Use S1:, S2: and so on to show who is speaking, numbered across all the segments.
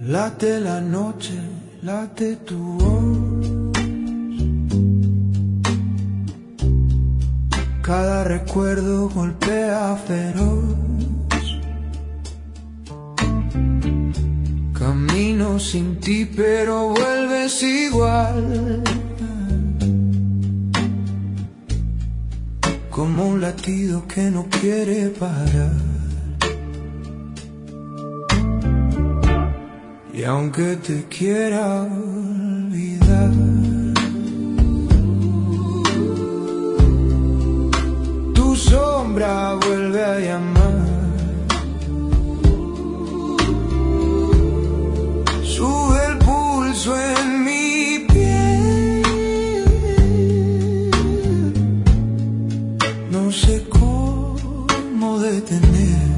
S1: Late la noche, late tu voz. Cada recuerdo golpea feroz. Camino sin ti pero vuelves igual, como un latido que no quiere parar. Y aunque te quiera olvidar, tu sombra vuelve a llamar. Sube el pulso en mi piel. No sé cómo detener.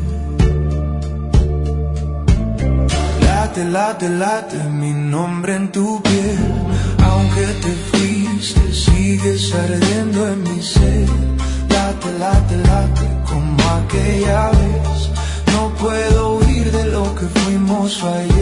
S1: Late, late, late mi nombre en tu piel. Aunque te fuiste, sigues ardiendo en mi ser. Late, late, late como aquella vez. No puedo huir de lo que fuimos ayer.